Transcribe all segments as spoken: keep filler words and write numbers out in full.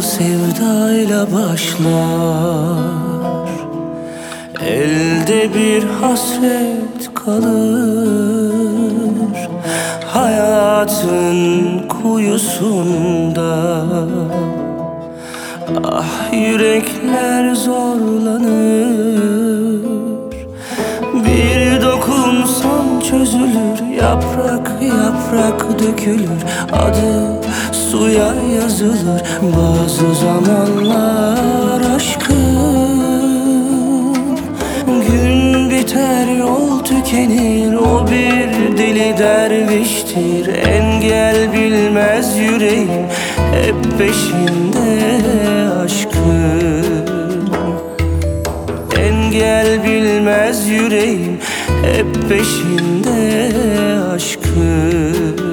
sevdayla başlar, elde bir hasret kalır. Hayatın kuyusunda ah yürekler zorlanır. Bir dokunsam çözülür, yaprak yaprak dökülür, adı suya yazılır. Bazı zamanlar aşkın gün biter, yol tükenir. O bir deli derviştir, engel bilmez yüreğim hep peşinde aşkın. Engel bilmez yüreğim hep peşinde aşkın.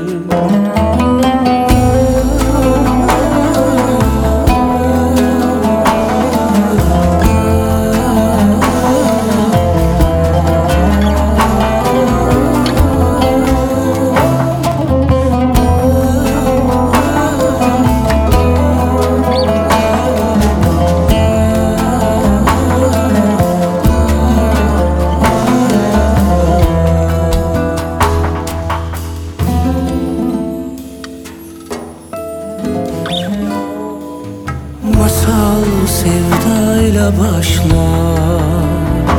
Masal sevdayla başlar,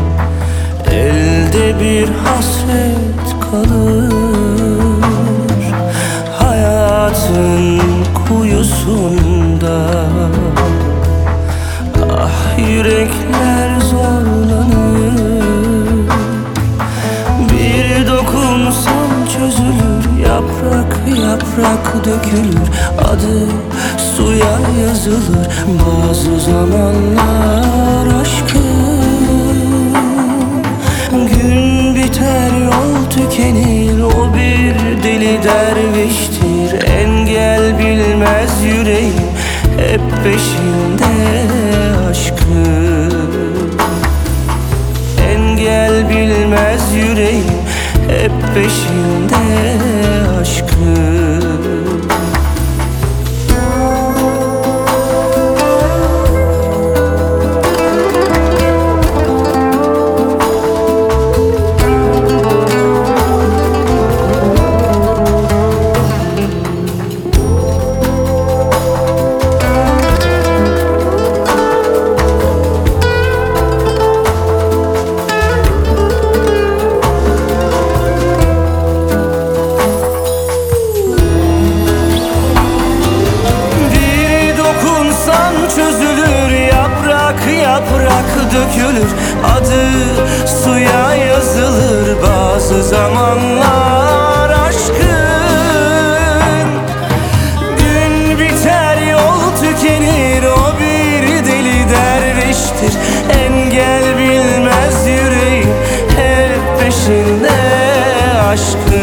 elde bir hasret kalır. Hayatın kuyusunda ah yürekler zorlanır. Bir dokunsam çözülür, yaprak yaprak dökülür, adı suya yazılır. Bazı zamanlar aşkın gün biter, yol tükenir. O bir deli derviştir, engel bilmez yüreğim hep peşinde aşkın. Engel bilmez yüreğim hep peşinde aşkın. Yaprak dökülür, adı suya yazılır. Bazı zamanlar aşkın gün biter, yol tükenir. O bir deli derviştir, engel bilmez yüreğim hep peşinde aşkın.